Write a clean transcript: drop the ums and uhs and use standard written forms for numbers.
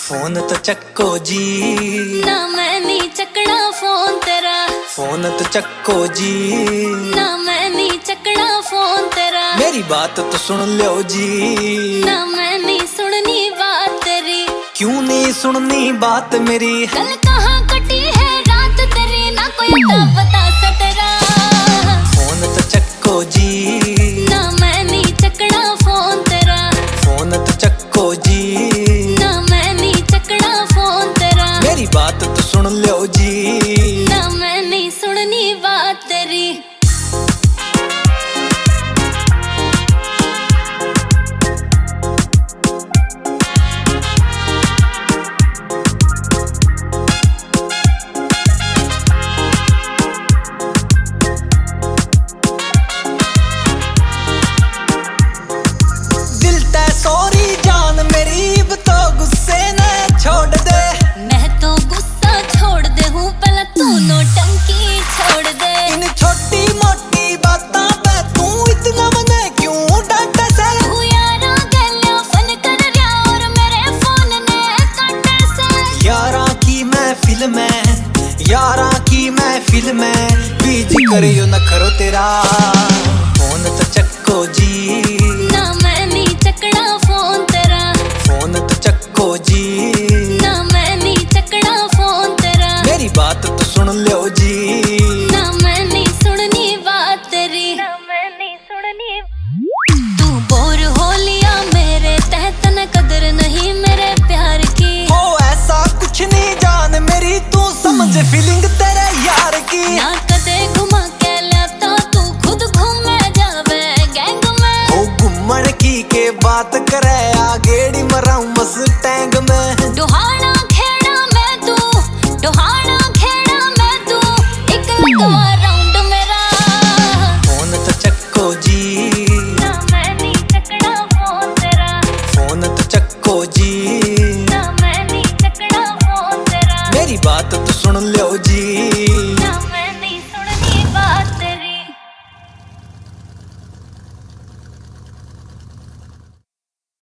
Phone तो चक्को जी। ना मैं नहीं चकना फोन तेरा। फोन तो चक्को जी। ना मैं नहीं चकना फोन तेरा। मेरी बात तो सुन लो जी। ना मैं नहीं सुननी बात तेरी। क्यों नहीं सुननी बात मेरी? कल कहाँ कटी है रात तेरी, ना कोई अता बता सा तेरा। फोन तो चक्को जी। ना मैं नहीं चकना फोन तेरा। फोन तो चक्को जी। ना मैं नहीं चकना फोन तेरा। मेरी बात तो सुन लो जी। ना मैं नहीं सुननी बात तेरी। नौटंकी छोड़ दे। इन छोटी मोटी बातों पे तू इतना मने क्यों डांटे से? तू यारा गल्ला फन कर रहा और मेरे फोन ने काटे से। यारा की महफिल में, यारा की महफिल में बीजी करियो न करो तेरा। फोन तो चक्को जी। ना मैं नहीं चकना फोन तेरा। फोन तो चक्को जी। ना मैं नहीं चकना फोन तेरा। मेरी बात तो सुन लो जी। ना मैं नहीं सुननी बात तेरी। ना मैं नहीं सुननी। तू बोर हो लिया मेरे तहत, न कदर नहीं मेरे प्यार की। हो ऐसा कुछ नहीं जान मेरी, तू समझ फीलिंग तेरे यार की। ना कदे घुमा के लाता तू खुद घूमे जावे गैंग में। हो घूमन की के बात करे, आ गेड़ी मराऊं मस